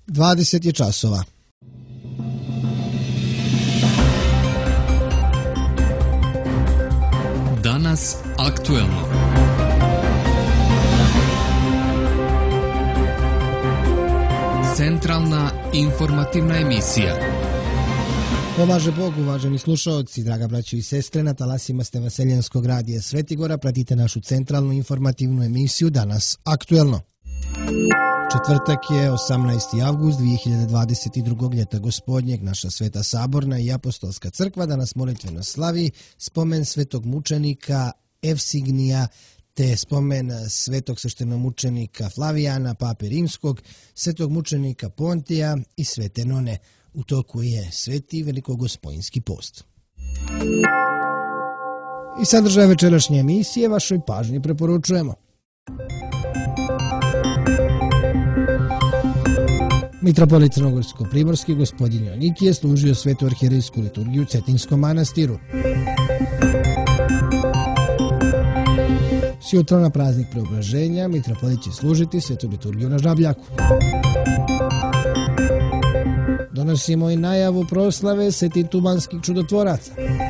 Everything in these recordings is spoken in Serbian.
20 je časova. Danas aktuelno. Centralna informativna emisija. Pomaže Bog, uvaženi slušaoci, draga braćo i sestre, na talasima ste Vaseljenskog radija Svetigora, pratite našu centralnu informativnu emisiju Danas aktuelno. Četvrtak je 18. avgust 2022. ljeta gospodnjeg. Naša Sveta Saborna i Apostolska crkva danas molitveno slavi spomen svetog mučenika Evsignija te spomen svetog sveštenomučenika Flavijana, pape rimskog, svetog mučenika Pontija i svete None. U toku je sveti velikogospojinski post. I sadržaj večerašnje emisije vašoj pažnji preporučujemo. Mitropolit Crnogorsko-primorski gospodin Joanikije služio svetu arhijerejsku liturgiju u Cetinskom manastiru. Sjutra na praznik Preobraženja mitropolit će služiti svetu liturgiju na Žabljaku. Donosimo i najavu proslave Svetitumanskih čudotvoraca.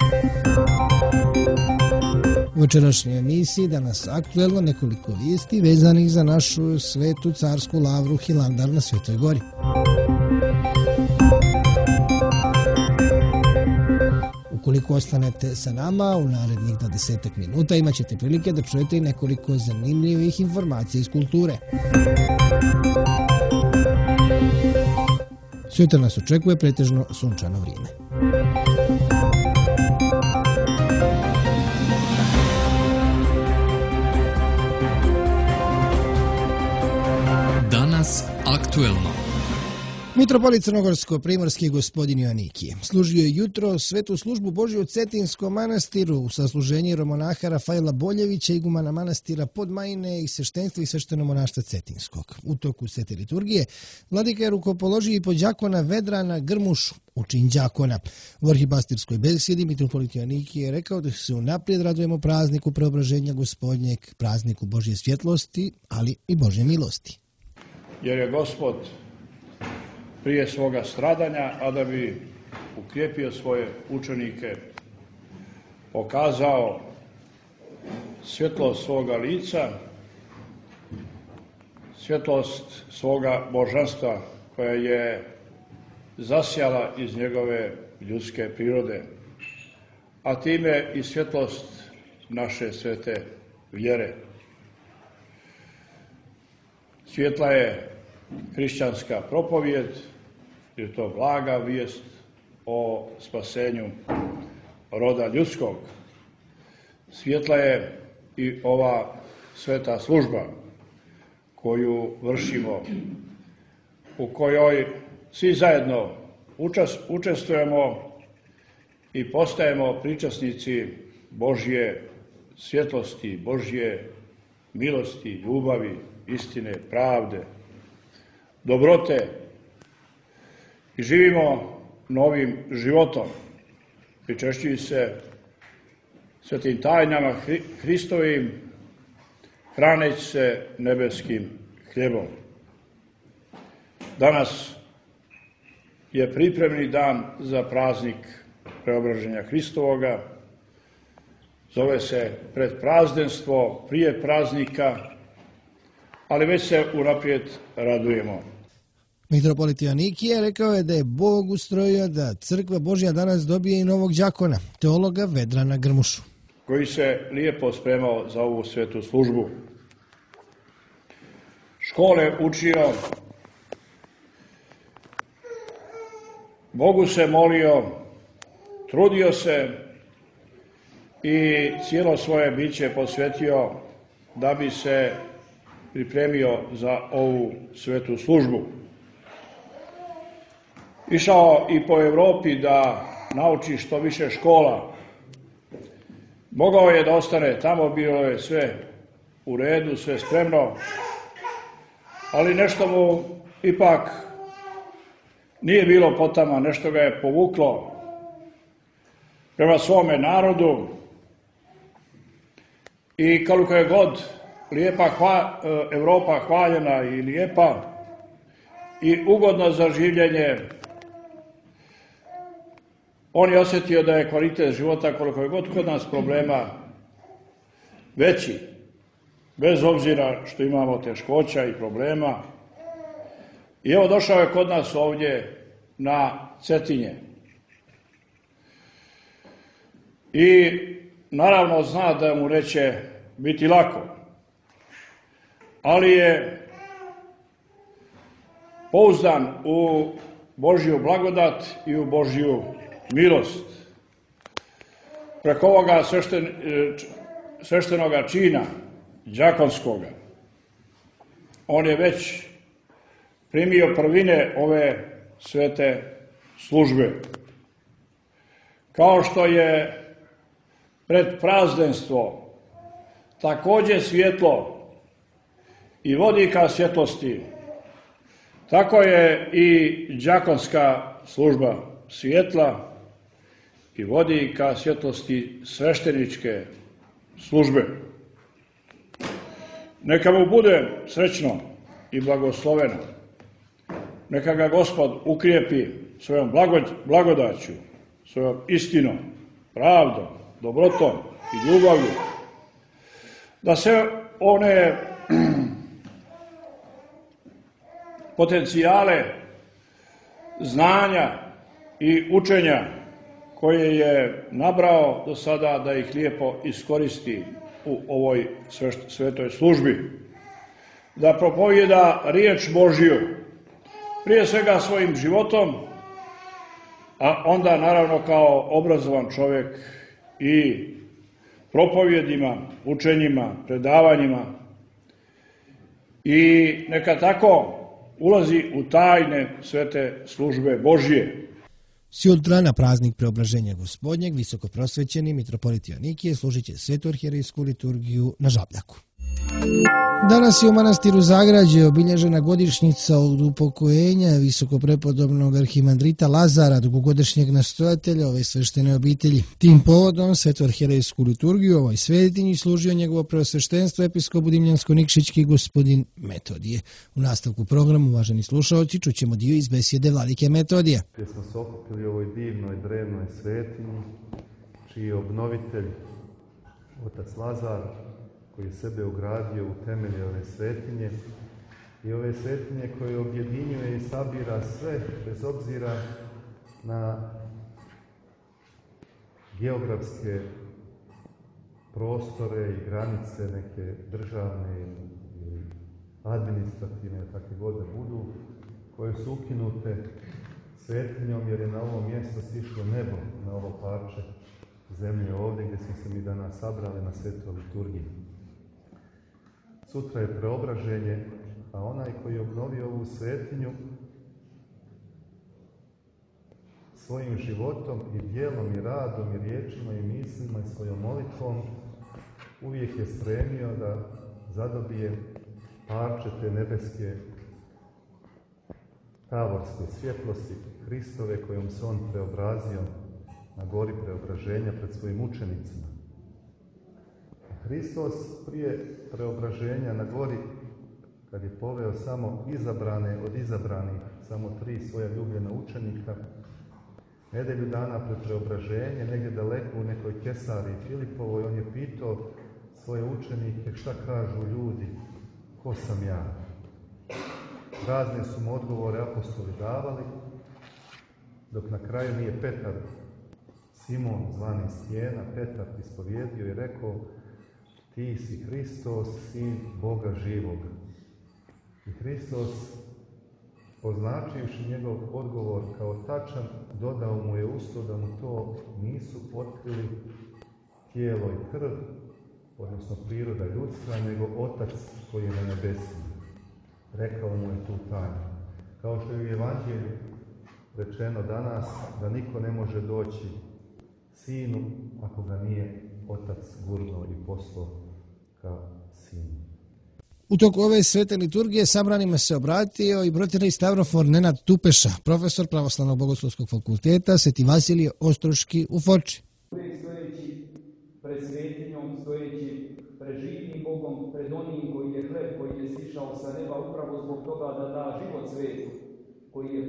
U večerašnjoj emisiji danas aktuelno nekoliko vijesti vezanih za našu svetu carsku lavru Hilandar na Svetoj gori. Ukoliko ostanete sa nama u narednih 20 minuta imat ćete prilike da čujete i nekoliko zanimljivih informacija iz kulture. Sutra nas očekuje pretežno sunčano vrijeme. Danas aktuelno. Mitropolit Crnogorsko-primorski gospodin Joanikije služio je jutro svetu službu Božju u Cetinskom manastiru u sasluženju jeromonaha Rafaela Boljevića, igumana manastira Podmajine i sveštenstva i sveštenomonaštva Cetinskog. U toku svete liturgije vladika je rukopoložio i podđakona Vedrana Grmušu, učin đakona. U arhipastirskoj besedi mitropolit Joanikije je rekao da se unaprijed radujemo prazniku Preobraženja gospodnjeg, prazniku Božje svjetlosti, ali i Božje milosti. Jer je Gospod prije svoga stradanja, a da bi ukrijepio svoje učenike, pokazao svjetlost svoga lica, svjetlost svoga božanstva koja je zasjala iz njegove ljudske prirode, a time i svjetlost naše svete vjere. Svjetla je hrišćanska propovijed, je to blaga vijest o spasenju roda ljudskog. Svjetla je i ova sveta služba koju vršimo, u kojoj svi zajedno učestvujemo i postajemo pričasnici Božje svjetlosti, Božje milosti, ljubavi, istine, pravde, dobrote i živimo novim životom, pričešćujući se svetim tajnama Hristovim, hraneći se nebeskim hljebom. Danas je pripremni dan za praznik Preobraženja Hristovoga. Zove se predprazdenstvo, prije praznika, ali već se unaprijed radujemo. Mitropolit Joanikije rekao je da je Bog ustrojio da Crkva Božja danas dobije i novog đakona, teologa Vedrana Grmušu, koji se lijepo spremao za ovu svetu službu. Škole učio, Bogu se molio, trudio se i cijelo svoje biće posvetio da bi se pripremio za ovu svetu službu. Išao i po Europi da nauči što više škola. Mogao je da ostane tamo, bilo je sve u redu, sve spremno, ali nešto mu ipak nije bilo potama, nešto ga je povuklo prema svome narodu i koliko je god lijepa Evropa hvaljena i lijepa, i ugodno za življenje. On je osjetio da je kvalitet života, koliko je god kod nas problema, veći, bez obzira što imamo teškoća i problema. I evo došao je kod nas ovdje na Cetinje. I naravno zna da mu neće biti lako, ali je pouzdan u Božju blagodat i u Božju milost. Preko ovoga sveštenoga čina, đakonskoga, on je već primio prvine ove svete službe. Kao što je pred prazdenstvo također svjetlo i vodi ka svjetlosti, tako je i đakonska služba svjetla i vodi ka svjetlosti svešteničke službe. Neka mu bude srećno i blagosloveno. Neka ga Gospod ukrijepi svojom blagodaću, svojom istinom, pravdom, dobrotom i ljubavlju. Da se one potencijale znanja i učenja koje je nabrao do sada, da ih lijepo iskoristi u ovoj svetoj službi. Da propovijeda riječ Božju, prije svega svojim životom, a onda naravno kao obrazovan čovjek i propovjedima, učenjima, predavanjima. I neka tako ulazi u tajne svete službe Božje. Sutra na praznik Preobraženja Gospodnjeg visokoprosvećeni mitropolit Joanikije služit će svetu arhijerejsku liturgiju na Žabljaku. Danas je u manastiru Zagrađe obilježena godišnjica od upokojenja visokoprepodobnog arhimandrita Lazara, dugogodišnjeg nastojatelja ove sveštene obitelji. Tim povodom svetu arhijerejsku liturgiju ovoj svetinji služio njegovo preosveštenstvo episkop Budimljansko-Nikšićki gospodin Metodije. U nastavku programu, uvaženi slušaoci, čućemo dio iz besjede vladike Metodija. Gdje smo se okupili u ovoj divnoj drevnoj svetinji, čiji je obnovitelj otac Lazar, koji je sebe ugradio u temelje ove svetinje i ove svetinje koje objedinjuje i sabira sve, bez obzira na geografske prostore i granice neke državne ili administrativne, takve god da budu, koje su ukinute svetinjom jer je na ovo mjesto sišlo nebo, na ovo parče zemlje ovdje gdje smo se mi danas sabrali na svetoj liturgiji. Sutra je preobraženje, a onaj koji je obnovio ovu svetinju svojim životom i djelom i radom i riječima i mislima i svojom molitvom uvijek je stremio da zadobije parče te nebeske tavorske svjetlosti Hristove kojom se on preobrazio na gori preobraženja pred svojim učenicima. Hristos prije preobraženja na gori, kad je poveo samo izabrane od izabranih, samo 3 svoja ljubljena učenika, nedelju dana pred preobraženje, negdje daleko u nekoj Kesariji Filipovoj, on je pitao svoje učenike šta kažu ljudi, ko sam ja. Razne su mu odgovore apostoli davali, dok na kraju nije Petar, Simon zvani Stijena, Petar ispovjedio i rekao: ti si Hristos, sin Boga živoga. I Hristos, označivši njegov odgovor kao tačan, dodao mu je uz to da mu to nisu otkrili tijelo i krv, odnosno priroda ljudska, nego Otac koji je na nebesima. Rekao mu je tu tajnu. Kao što je u Evanđelju rečeno danas, da niko ne može doći Sinu ako ga nije Otac gurnuo i poslao ka Sinu. U toku ove svete liturgije sabranima se obratio i protirani stavrofor Nenad Tupeša, profesor Pravoslavnog bogoslovskog fakulteta Sveti Vasilije Ostroški u Forči. Uvijek stojeći pred svetinjom, stojeći pred živim Bogom, pred onim koji je hljeb, koji je sišao sa neba upravo zbog toga da da život svetu.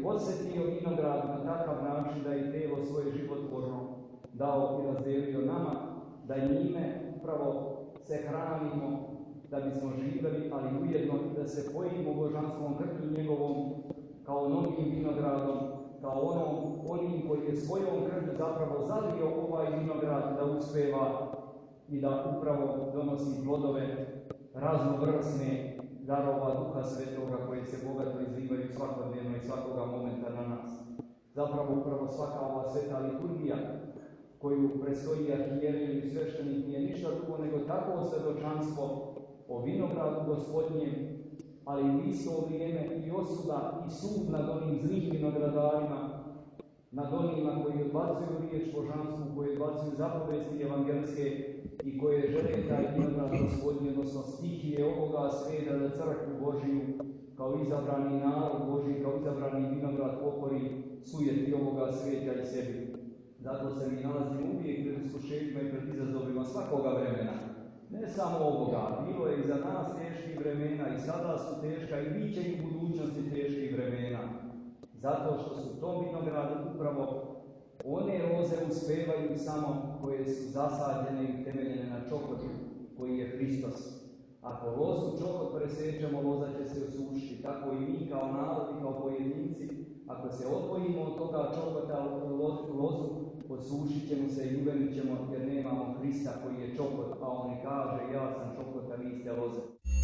posvetio vinograd na takav način da je telo svoje životvorno dao i razdelio nama, da njime upravo se hranimo, da bismo živjeli, ali ujedno da se pojimo božanstvom krvlju njegovom kao novim vinogradom, kao onim koji je svojom krvlju zapravo zalio ovaj vinograd da uspeva i da upravo donosi plodove raznovrsne darova Duha Svetoga koji se bogato izlivaju svakodnevno i svakoga momenta na nas. Zapravo upravo svaka ova sveta liturgija koju predstoji arhijerej i sveštenik nije ništa drugo nego takvo svedočanstvo o vinogradu Gospodnjem, ali u isto vrijeme i osuda i sud nad onim zlim vinogradarima, nad onima koji odbacuju riječ božansku, koji odbacuju zapovesti evangelske i koje žele taj vinograd Gospodnji, odnosno stihije ovoga sveta da crkvu Božiju kao izabrani narod Božji, kao izabrani vinograd pokori sujeti ovoga sveta i sebi. Zato se mi nalazimo uvijek pred iskušenjima i pred izazovima svakoga vremena. Ne samo ovoga, bilo je i za nas teških vremena i sada su teška i bit će i u budućnosti teških vremena. Zato što su tom vinogradu upravo one roze uspevaju samo koje su zasađene i temeljene na čokotu koji je Hristos. Ako lozu čokot presjećemo, loza će se osušiti. Tako i mi kao narod i kao pojedinci, ako se odvojimo od toga čokota lozu, osušit ćemo se i uvenit ćemo jer nemamo Hrista koji je čokot, a on kaže ja sam čokot, a vi ste loze.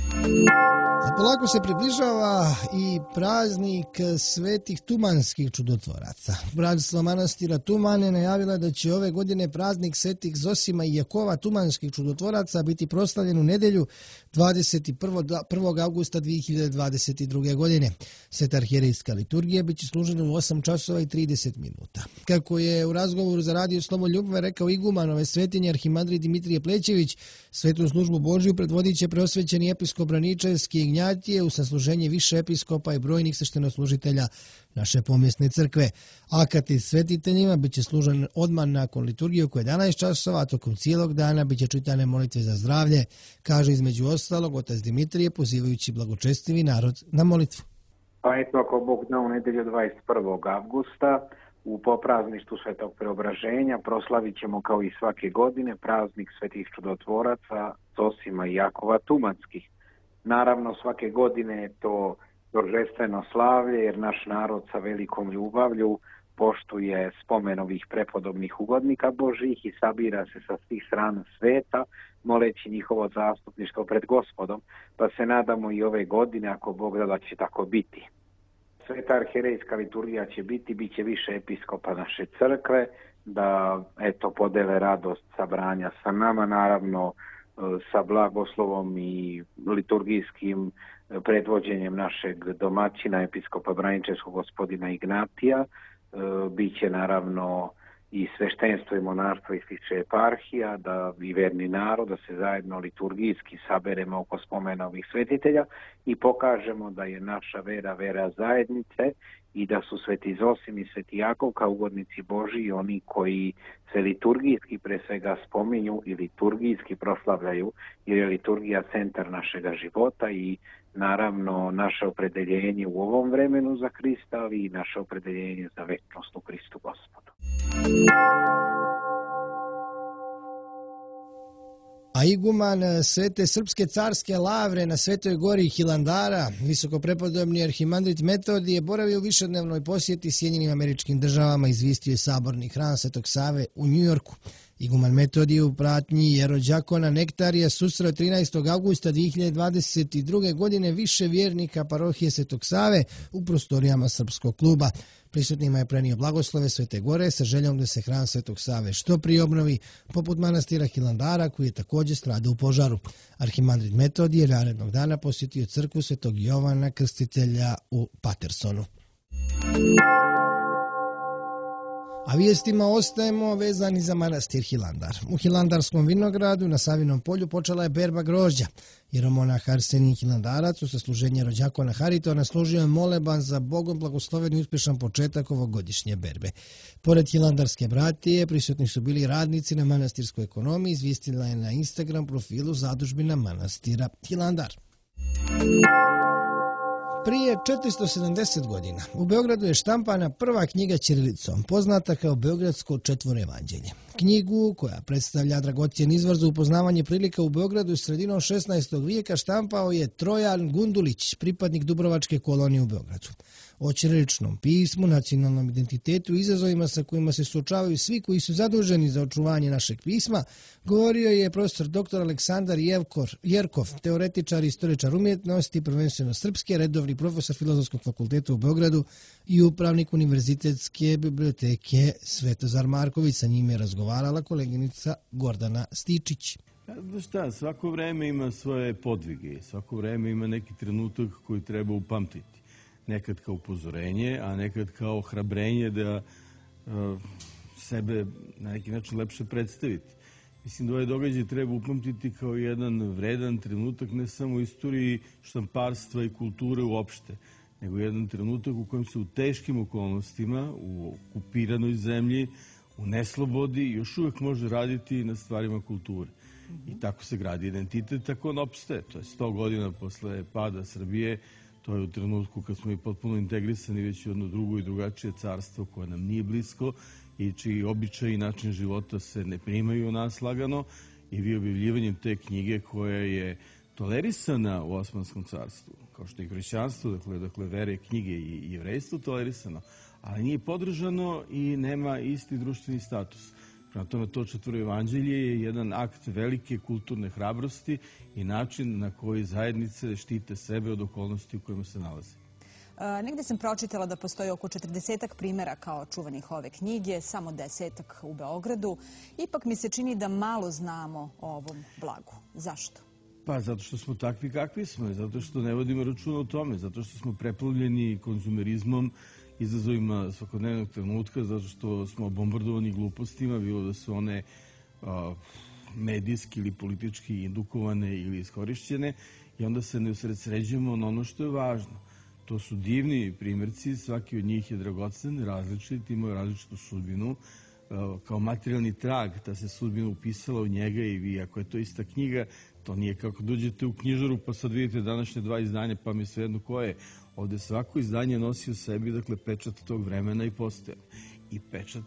A polako se približava i praznik svetih tumanskih čudotvoraca. Bratstvo manastira Tuman je najavila da će ove godine praznik svetih Zosima i Jakova tumanskih čudotvoraca biti proslavljen u nedjelju 21. augusta 2022. godine. Sveta arhijerejska liturgija biće služena u 8 časova i 30 minuta. Kako je u razgovoru za radio Slovo Ljubove rekao iguman ove svetinje arhimandrit Dimitrije Plećević, svetu službu Božju predvodit će preosvećeni episkop Braničevski Ignjatije u sasluženje više episkopa i brojnih sveštenoslužitelja naše pomjesne crkve. Akati svetiteljima biće služen odmah nakon liturgije oko 11 časova, a tokom cijelog dana biće čitane molitve za zdravlje, kaže između ostalog otac Dimitrije pozivajući blagočestivi narod na molitvu. Pa eto, ako Bog da, u nedjelju 21. avgusta u poprazništvu Svetog Preobraženja proslavit ćemo kao i svake godine praznik svetih čudotvoraca Zosima i Jakova Tumanskih. Naravno, svake godine je to торжествено slavlje jer naš narod sa velikom ljubavlju poštuje spomen ovih prepodobnih ugodnika Božjih i sabira se sa svih strana sveta moleći njihovo zastupništvo pred Gospodom, pa se nadamo i ove godine, ako Bog da će tako biti. Sveta arhijerejska liturgija će biti, bit će više episkopa naše crkve, da podele radost sabranja sa nama, naravno sa blagoslovom i liturgijskim predvođenjem našeg domaćina, episkopa Braničevskog gospodina Ignatija. Biće naravno i sveštenstvo i monarstvo iz više eparhija, da i verni narod, da se zajedno liturgijski saberemo oko spomena ovih svetitelja i pokažemo da je naša vera, vera zajednice i da su sveti Zosim i sveti Jakov kao ugodnici Božji oni koji se liturgijski pre svega spominju i liturgijski proslavljaju, jer je liturgija centar našega života i naravno naše opredeljenje u ovom vremenu za Hrista, ali i naše opredeljenje za večnost u Hristu Gospodu. A iguman Svete Srpske carske lavre na Svetoj gori Hilandara, visokoprepodobni arhimandrit Metodije, boravio u višednevnoj posjeti Sjedinjenim Američkim Državama, izvistio je saborni hram Svetog Save u Njujorku. Iguman Metodije u pratnji jerođakona Nektarija susreo 13. augusta 2022. godine više vjernika parohije Svetog Save u prostorijama Srpskog kluba. Prisutnima je prenio blagoslove Svete Gore sa željom da se hram Svetog Save što prije obnovi, poput manastira Hilandara koji je također stradao u požaru. Arhimandrit Metodije narednog dana posjetio crkvu Svetog Jovana Krstitelja u Patersonu. A vijestima ostajemo vezani za manastir Hilandar. U Hilandarskom vinogradu na Savinom polju počela je berba grožđa. Jeromonah Arsenij Hilandarac u sasluženje rođakona Haritona služio je moleban za Bogom blagosloven i uspješan početak ovogodišnje berbe. Pored Hilandarske bratije, prisutni su bili radnici na manastirskoj ekonomiji, izvijestila je na Instagram profilu zadužbina manastira Hilandar. Prije 470 godina u Beogradu je štampana prva knjiga ćirilicom, poznata kao Beogradsko četvoroevanđelje. Knjigu, koja predstavlja dragocjen izvor za upoznavanje prilika u Beogradu sredinom 16. vijeka, štampao je Trojan Gundulić, pripadnik Dubrovačke kolonije u Beogradu. O ćiriličnom pismu, nacionalnom identitetu i izazovima sa kojima se suočavaju svi koji su zaduženi za očuvanje našeg pisma, govorio je profesor dr. Aleksandar Jerkov, teoretičar i istoričar umjetnosti, prvenstveno srpske, redovni profesor Filozofskog fakulteta u Beogradu i upravnik Univerzitetske biblioteke Svetozar Marković. Sa njim je razgovarala koleginica Gordana Stičić. Šta, svako vreme ima svoje podvige, svako vreme ima neki trenutak koji treba upamtiti. Nekad kao upozorenje, a nekad kao hrabrenje da sebe na neki način lepše predstaviti. Mislim da ovaj događaj treba upamtiti kao jedan vredan trenutak ne samo u istoriji štamparstva i kulture uopšte, nego jedan trenutak u kojem se u teškim okolnostima, u okupiranoj zemlji, u neslobodi, još uvek može raditi na stvarima kulture. I tako se gradi identitet, tako on opstaje. To je 100 godina posle pada Srbije. To je u trenutku kad smo i potpuno integrisani već u jedno drugo i drugačije carstvo koje nam nije blisko i čiji običaj i način života se ne primaju u nas lagano. I vi objavljivanjem te knjige koja je tolerisana u Osmanskom carstvu, kao što je hrišćanstvo, dakle vere, knjige i jevrejstvo tolerisano, ali nije podržano i nema isti društveni status. Prema tome, to četvoroevanđelje je jedan akt velike kulturne hrabrosti i način na koji zajednice štite sebe od okolnosti u kojima se nalaze. Negde sam pročitala da postoji oko 40 primjera kao čuvanih ove knjige, samo 10 u Beogradu. Ipak mi se čini da malo znamo o ovom blagu. Zašto? Pa zato što smo takvi kakvi smo, zato što ne vodimo računa o tome, zato što smo preplavljeni konzumerizmom, izazovima svakodnevnog trenutka, zato što smo bombardovani glupostima, bilo da su one medijski ili politički indukovane ili iskorišćene, i onda se ne usredsređujemo na ono što je važno. To su divni primjerci, svaki od njih je dragocen, različit, imaju različitu sudbinu. Kao materijalni trag, ta se sudbina upisala u njega i vi, ako je to ista knjiga, to nije kako dođete u knjižaru pa sad vidite današnje 2 izdanja pa mi svejedno koje. Ovde svako izdanje nosi u sebi, dakle, pečat tog vremena i postojanja. I pečat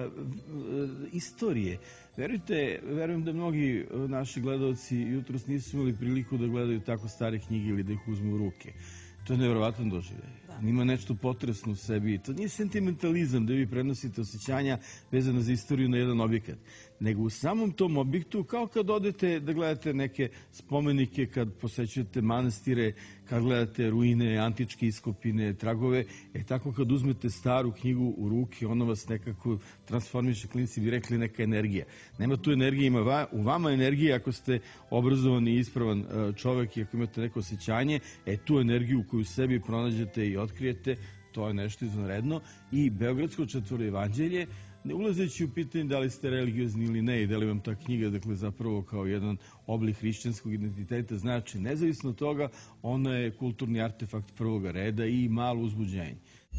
istorije. Verujem da mnogi naši gledalci jutros nisu imali priliku da gledaju tako stare knjige ili da ih uzmu u ruke. To je nevjerovatan doživljaj. Ima nešto potresno u sebi. To nije sentimentalizam da vi prenosite osjećanja vezana za istoriju na jedan objekat, nego u samom tom objektu, kao kad odete da gledate neke spomenike, kad posećujete manastire, kad gledate ruine, antičke iskopine, tragove, tako kad uzmete staru knjigu u ruke, ono vas nekako transformiše, klinici bi rekli, neka energija. Nema tu energije, ima u vama energije ako ste obrazovan i ispravan čovek i ako imate neko osjećanje, tu energiju koju u sebi pronađete i otkrijete, to je nešto izvanredno. I Beogradsko četvoroevanđelje, ne ulazeći u pitanje da li ste religiozni ili ne i da li vam ta knjiga, dakle, zapravo kao jedan oblik hrišćanskog identiteta znači, nezavisno od toga, ona je kulturni artefakt prvoga reda i malo uzbuđenje.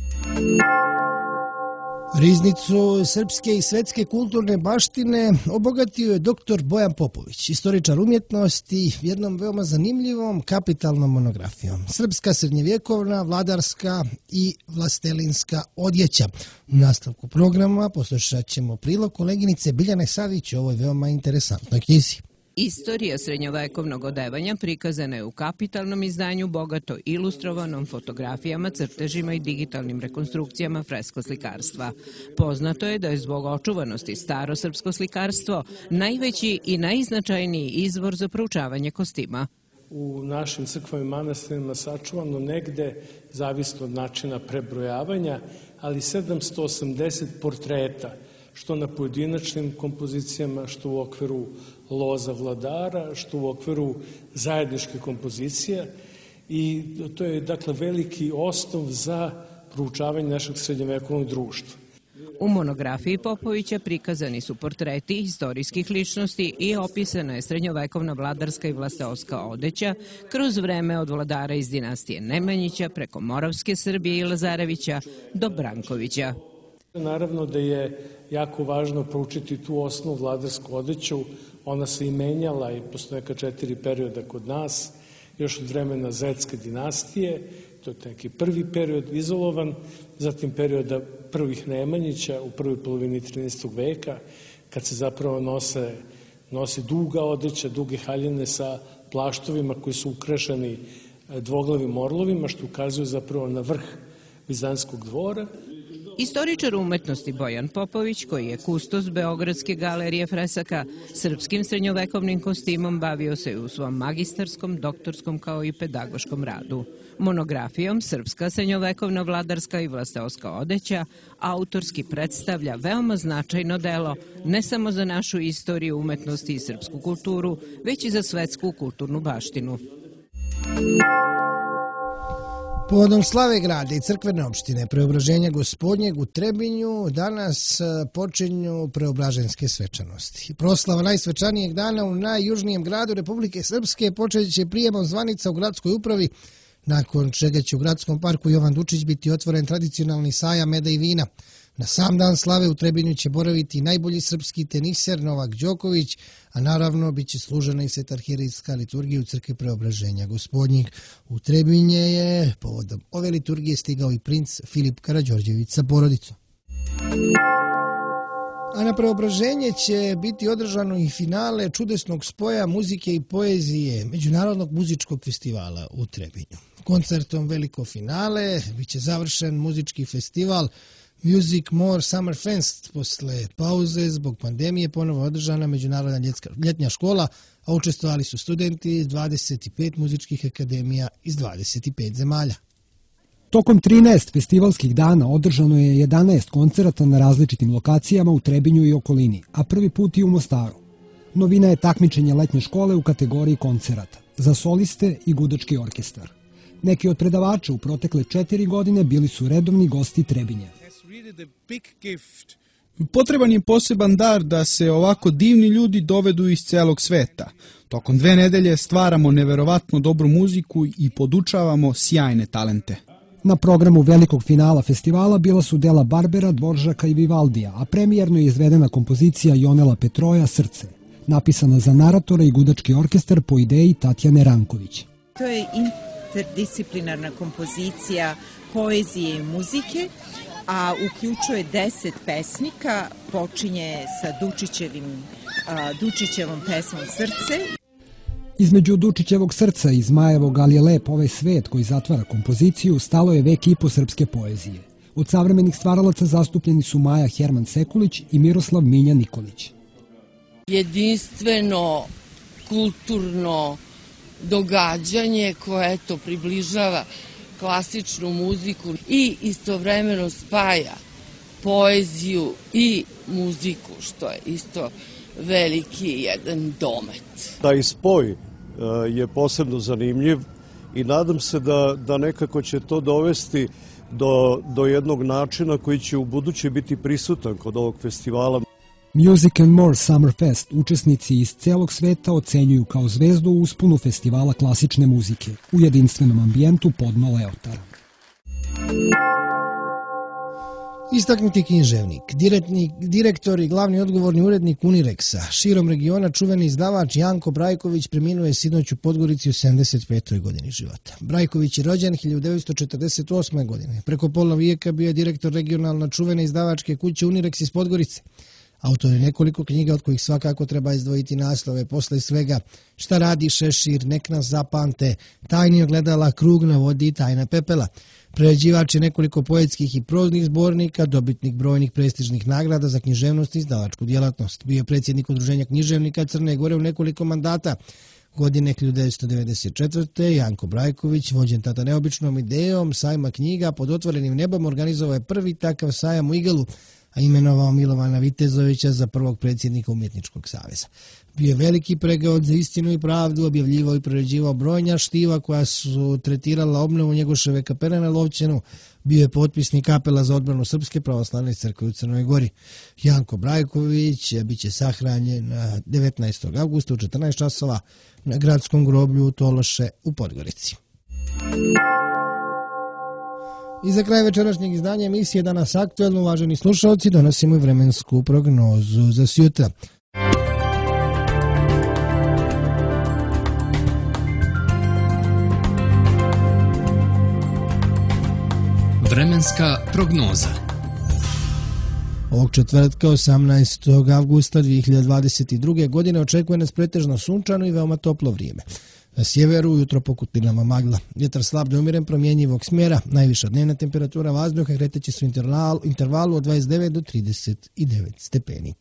Riznicu srpske i svetske kulturne baštine obogatio je dr. Bojan Popović, istoričar umjetnosti, jednom veoma zanimljivom kapitalnom monografijom. Srpska srednjevjekovna, vladarska i vlastelinska odjeća. U nastavku programa poslušat ćemo prilog koleginice Biljane Savić o ovoj veoma interesantnoj knjizi. Istorija srednjovekovnog odevanja prikazana je u kapitalnom izdanju bogato ilustrovanom fotografijama, crtežima i digitalnim rekonstrukcijama freskoslikarstva. Poznato je da je zbog očuvanosti staro srpsko slikarstvo najveći i najznačajniji izvor za proučavanje kostima. U našim crkvama i manastirima sačuvano negde, zavisno od načina prebrojavanja, ali 780 portreta, što na pojedinačnim kompozicijama, što u okviru loza vladara, što u okviru zajedničke kompozicije, i to je, dakle, veliki osnov za proučavanje našeg srednjovekovnog društva. U monografiji Popovića prikazani su portreti istorijskih ličnosti i opisana je srednjovekovna vladarska i vlasteoska odeća kroz vreme od vladara iz dinastije Nemanjića preko Moravske Srbije i Lazarevića do Brankovića. Naravno da je jako važno proučiti tu osnovnu vladarsku odeću. Ona se i menjala i postoje neka 4 perioda kod nas, još od vremena Zetske dinastije, to je neki prvi period izolovan, zatim perioda prvih Nemanjića u prvoj polovini 13. veka, kad se zapravo nosi duga odeća, duge haljine sa plaštovima koji su ukrašeni dvoglavim orlovima, što ukazuje zapravo na vrh Vizantskog dvora. Istoričar umetnosti Bojan Popović, koji je kustos Beogradske galerije fresaka, srpskim srednjovekovnim kostimom bavio se u svom magistarskom, doktorskom kao i pedagoškom radu. Monografijom Srpska srednjovekovna vladarska i vlasteoska odeća autorski predstavlja veoma značajno delo ne samo za našu istoriju umetnosti i srpsku kulturu, već i za svetsku kulturnu baštinu. Povodom slave grada i crkvene opštine Preobraženja Gospodnjeg u Trebinju danas počinju preobraženske svečanosti. Proslava najsvečanijeg dana u najjužnijem gradu Republike Srpske počet će prijemom zvanica u gradskoj upravi, nakon čega će u gradskom parku Jovan Dučić biti otvoren tradicionalni sajam meda i vina. Na sam dan slave u Trebinju će boraviti najbolji srpski teniser Novak Đoković, a naravno bit će služena i svetarhirijska liturgija u crkvi Preobraženja Gospodnjeg. U Trebinje je povodom ove liturgije stigao i princ Filip Karađorđević sa porodicom. A na Preobraženje će biti održano i finale čudesnog spoja muzike i poezije Međunarodnog muzičkog festivala u Trebinju. Koncertom veliko finale biće završen muzički festival Music More Summer Fest. Posle pauze zbog pandemije ponovo održana međunarodna ljetnja škola, a učestvovali su studenti iz 25 muzičkih akademija iz 25 zemalja. Tokom 13 festivalskih dana održano je 11 koncerata na različitim lokacijama u Trebinju i okolini, a prvi put i u Mostaru. Novina je takmičenje letnje škole u kategoriji koncerata za soliste i gudački orkestar. Neki od predavača u protekle 4 godine bili su redovni gosti Trebinja. Potreban je poseban dar da se ovako divni ljudi dovedu iz celog sveta. Tokom 2 nedelje stvaramo neverovatno dobru muziku i podučavamo sjajne talente. Na programu velikog finala festivala bila su dela Barbera, Dvoržaka i Vivaldija, a premijerno je izvedena kompozicija Jonela Petroja Srce, napisana za naratora i gudački orkestar po ideji Tatjane Ranković. To je interdisciplinarna kompozicija poezije i muzike, a uključuje 10 pesnika, počinje sa Dučićevom pesmom Srce. Između Dučićevog Srca i Zmajevog Ali je lep ovaj svet koji zatvara kompoziciju stalo je vek i po srpske poezije. Od savremenih stvaralaca zastupljeni su Maja Herman Sekulić i Miroslav Minja Nikolić. Jedinstveno, kulturno događanje koje približava klasičnu muziku i istovremeno spaja poeziju i muziku, što je isto veliki jedan domet. Taj spoj je posebno zanimljiv i nadam se da nekako će to dovesti do jednog načina koji će u buduće biti prisutan kod ovog festivala. Music and More Summer Fest učesnici iz celog sveta ocenjuju kao zvezdu u usponu festivala klasične muzike u jedinstvenom ambijentu Podno Leotara. Istaknuti književnik, direktor i glavni odgovorni urednik Unireksa, širom regiona čuveni izdavač Janko Brajković preminuo je sinoć u Podgorici u 75. godini života. Brajković je rođen 1948. godine. Preko pola vijeka bio je direktor regionalno čuvene izdavačke kuće Unireks iz Podgorice. Autor je nekoliko knjiga od kojih svakako treba izdvojiti naslove posle svega Šta radi šešir, Nek nas zapamte, Tajni ogledala, Krug na vodi i Tajna pepela. Prerađivač je nekoliko poetskih i proznih zbornika, dobitnik brojnih prestižnih nagrada za književnost i izdavačku djelatnost. Bio je predsjednik Udruženja književnika Crne Gore u nekoliko mandata. Godine 1994. Janko Brajković, vođen tada neobičnom idejom sajma knjiga pod otvorenim nebom, organizovao je prvi takav sajam u Igalu, a imenovao Milovana Vitezovića za prvog predsjednika Umjetničkog saveza. Bio je veliki pregaod za istinu i pravdu, objavljivao i prerađivao brojna štiva koja su tretirala obnovu Njegoševe kapele na Lovćenu. Bio je potpisnik apela za odbranu Srpske pravoslavne crkve u Crnoj Gori. Janko Brajković biće sahranjen 19. avgusta u 14 časova na gradskom groblju Tološe u Podgorici. I za kraj večerašnjeg izdanja emisije Danas aktuelno, uvaženi slušalci, donosimo i vremensku prognozu za sutra. Vremenska prognoza. Ovog četvrtka 18. avgusta 2022. godine očekuje nas pretežno sunčano i veoma toplo vrijeme. Na sjeveru ujutro po kutlinama magla. Vjetar slab do umiren promjenjivog smjera. Najviša dnevna temperatura vazduha kreteće se u intervalu od 29 do 39 stepeni.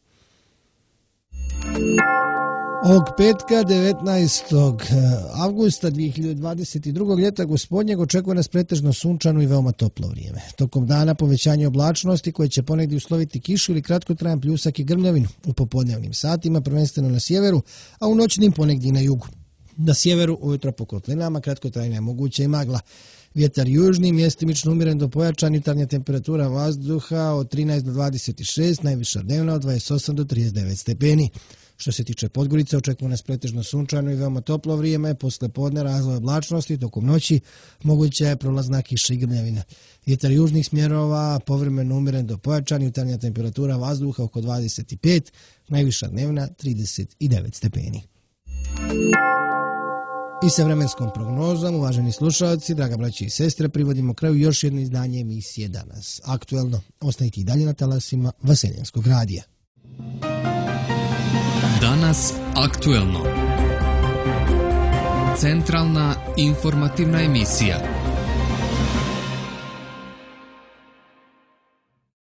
Ovog petka 19. avgusta 2022. ljeta gospodnjeg očekuje nas pretežno sunčano i veoma toplo vrijeme. Tokom dana povećanje oblačnosti koje će ponegdje usloviti kišu ili kratkotrajan pljusak i grmljavinu u popodnevnim satima, prvenstveno na sjeveru, a u noćnim ponegdje na jugu. Na sjeveru ujutro po kotlinama kratkotrajna je moguća i magla. Vjetar južni, mjestimično umiren do pojačan, jutarnja temperatura vazduha od 13 do 26, najviša dnevna od 28 do 39 stepeni. Što se tiče Podgorice, očekuje nas pretežno sunčano i veoma toplo vrijeme, posle podne razvoj oblačnosti, tokom noći moguća je prolazna kiša i grmljavina. Vjetar južnih smjerova povremeno umiren do pojačan, jutarnja temperatura vazduha oko 25, najviša dnevna 39 stepeni. I sa vremenskom prognozom, uvaženi slušalci, draga braći i sestre, privodimo kraju još jedno izdanje emisije Danas aktuelno. Ostanite i dalje na talasima Vaseljenskog radija. Danas aktuelno. Centralna informativna emisija.